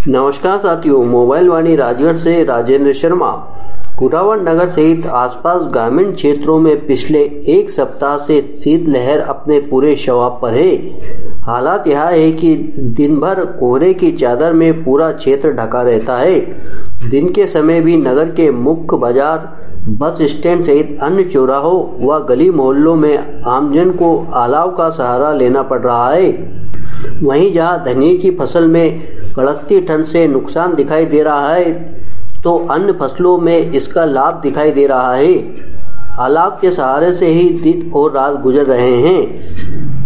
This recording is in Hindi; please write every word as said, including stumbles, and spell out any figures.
नमस्कार साथियों, मोबाइल वाणी राजगढ़ से राजेंद्र शर्मा। कुटावड़ नगर सहित आसपास ग्रामीण क्षेत्रों में पिछले एक सप्ताह से शीतलहर अपने पूरे शवाब पर है। हालात यह है कि दिन भर कोहरे की चादर में पूरा क्षेत्र ढका रहता है। दिन के समय भी नगर के मुख्य बाजार, बस स्टैंड सहित अन्य चौराहों व गली मोहल्लों में आमजन को अलाव का सहारा लेना पड़ रहा है। वहीं जहां धनिये की फसल में कड़कती ठंड से नुकसान दिखाई दे रहा है, तो अन्य फसलों में इसका लाभ दिखाई दे रहा है। अलाव के सहारे से ही दिन और रात गुजर रहे हैं।